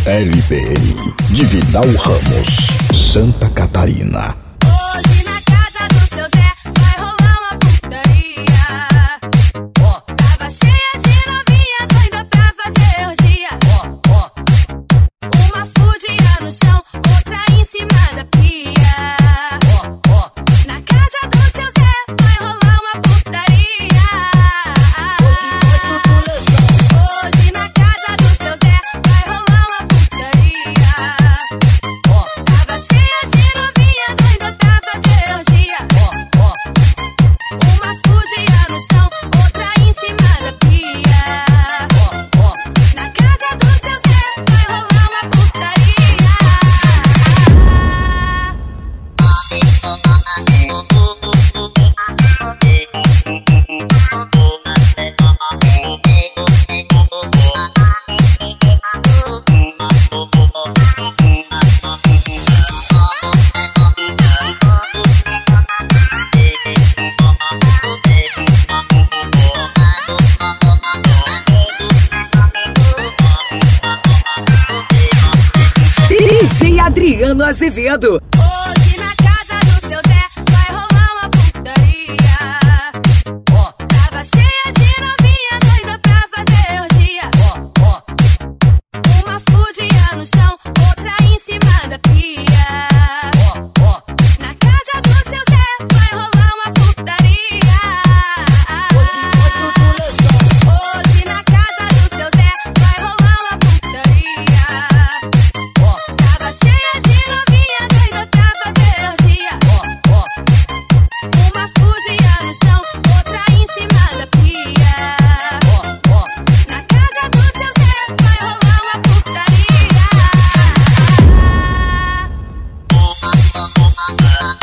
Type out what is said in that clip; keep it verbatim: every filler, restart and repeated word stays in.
L B N de Vidal Ramos, Santa Catarina. Hoje na casa do seu Zé vai rolar uma putaria. Oh. Tava cheia de novinha doida pra fazer orgia. Oh. Oh. Uma fudinha no chão, outra em cima da pia. Oh. Oh. Na casa do seu Zé vai rolar uma putaria. Hoje na casa do seu Zé vai rolar uma putaria. Oh. Tava cheia de novinha doida pra fazer orgia. Oh. Oh. Uma fudinha no chão, outra em cima da pia. Oh. Oh. Na casa do seu Zé vai rolar uma putaria. D J Adriano Azevedo. Hoje na casa do seu Zé vai rolar uma putaria. Oh. Tava cheia de novinha doida pra fazer orgia. Oh. Oh. Uma fudinha no chão, outra em cima da pia. Oh. Oh. Na casa do seu Zé vai rolar uma putaria. Hoje na casa do seu Zé vai rolar uma putaria. Oh. Tava cheia de novinha doida pra fazer orgia. Oh. Oh. Uma fudinha no chão, outra em cima da pia. Oh. Oh. Na casa do seu Zé vai rolar uma putaria.